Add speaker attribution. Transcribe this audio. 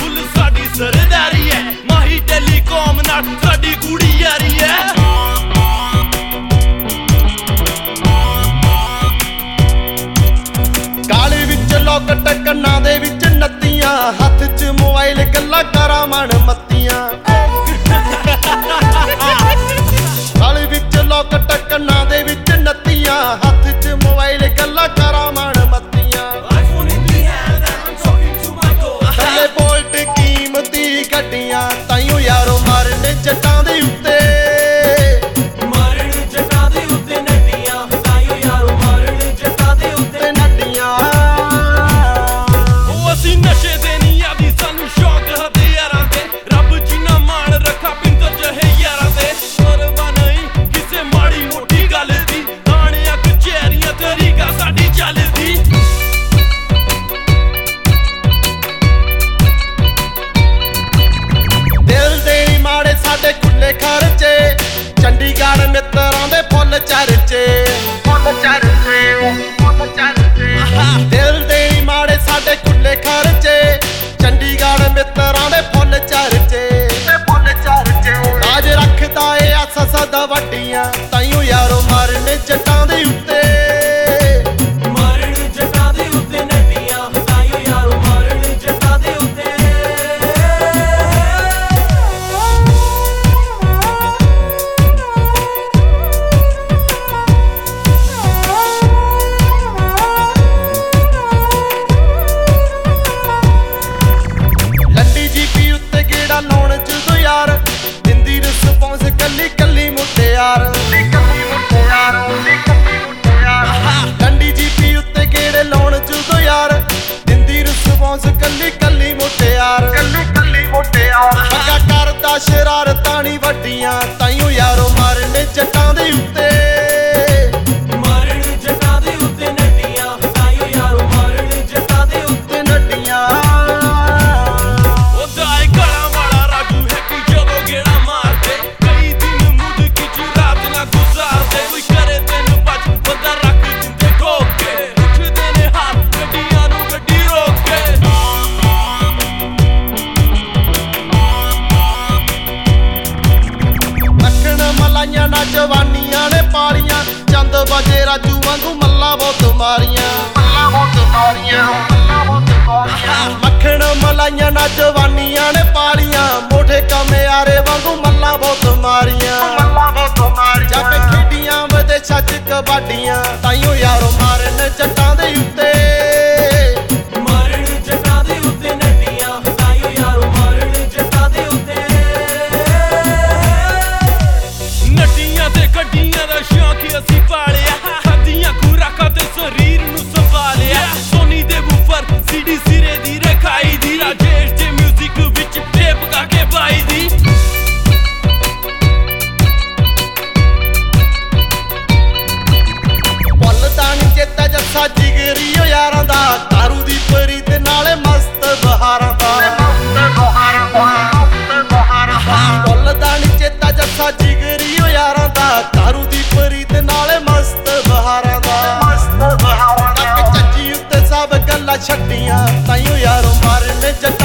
Speaker 1: full साडी सरदारी है माही telecom नाल साडी कुड़ी यारी है
Speaker 2: काली विच लॉकट कन्ना दे विच नत्तियां हथ च मोबाइल गल्ला करा मन मत्तियां काली विच लॉकट कन्ना दे विच नत्तियां हथ च मोबाइल गल्ला करा मन मत्तियां थल्ले बोल्ट कीमती गड्डियां ताइयों यारो मारने जट्टां दे उत्ते खर्चे चंडीगढ़ मित्रां दे फुल चर्चे दिल दे माड़े साडे खुले खर्चे चंडीगढ़ मित्रां दे फुल चर्चे राज रखदा ए अस सदा वड्डियां ताइयों यारो मारने जट्टां दे उत्ते कल्ली मुटियार डंडी जीपी उत्ते गेड़े लाउण जदों यार दिंदी रिस्पांस कल्ली मुटियार पक्का करदा शरारतां नी वड्डियां ताइयों यारो मारने जट्टां दे उत्ते जवानियां ने पालियां चंद बजे राजू वांगू मल्ला बहुत मारियां मक्खण मलाइयां ना जवानियां ने पालियां मोठे कमे आरे वांगू मल्ला बहुत मारियां जब खेडियां विदेशां च कबड्डियां ताइयों यारो मारन जट्टां दे उत्ते जिगरियो यारां दा दारू दी परी ते नाले मस्त बहारां दा भुलदा नी चेता जस्सा जिगरियो यारां दा दारू दी परी ते नाले मस्त बहारां दा चच्ची उत्ते सब गल्लां छड्डियां ताइयों यारो मारने